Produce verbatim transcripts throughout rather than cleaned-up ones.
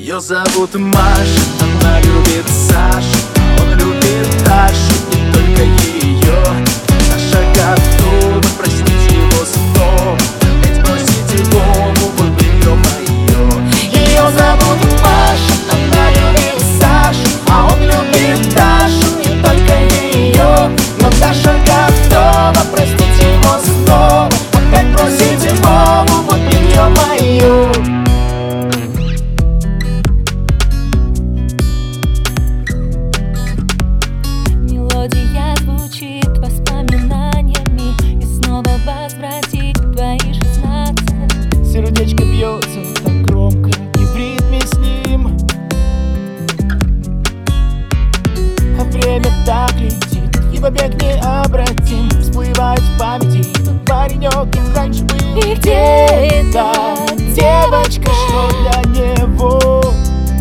Ее зовут Маша, она любит Сашу, а он любит Дашу, и только ее. Наша готова простить его снова, опять бросить его, вот блин, ё-моё. Ее зовут Маша, она любит Сашу, а он любит Дашу, и только ее. Но Даша готова простить его снова, опять бросить его, вот блин, ё-моё. Мелодия звучит воспоминаниями и снова возвратит твои шестнадцать. Сердечко бьется так громко и в ритме с ним, а время так летит, и побег необратим. Всплывает в памяти тот паренек, кем раньше был. И где Та эта девочка, что для него.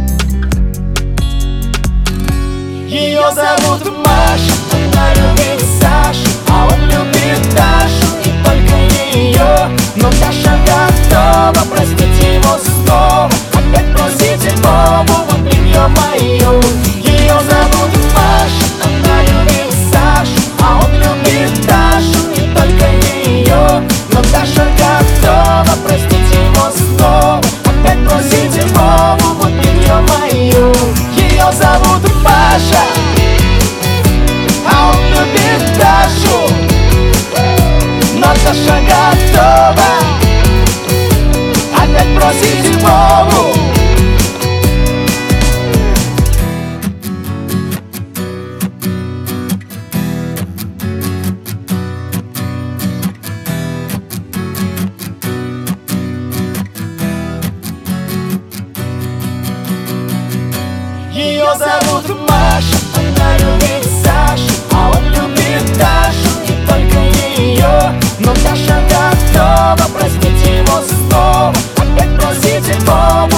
Ее зовут Маша, она любит Сашу, а он любит Дашу, и только ее. Но Даша готова простить его снова, опять бросить его, вот блин, ё-моё. Ее зовут Маша, она любит Сашу, а он любит Дашу, и только ее. Но Даша готова простить его снова, опять бросить его, вот блин, ё-моё. Ее зовут Маша, а он любит Дашу, но Даша готова опять бросить его. Ее зовут Маша, она любит Сашу, а он любит Дашу, и только ее. Но Даша готова простить его снова, опять бросить его.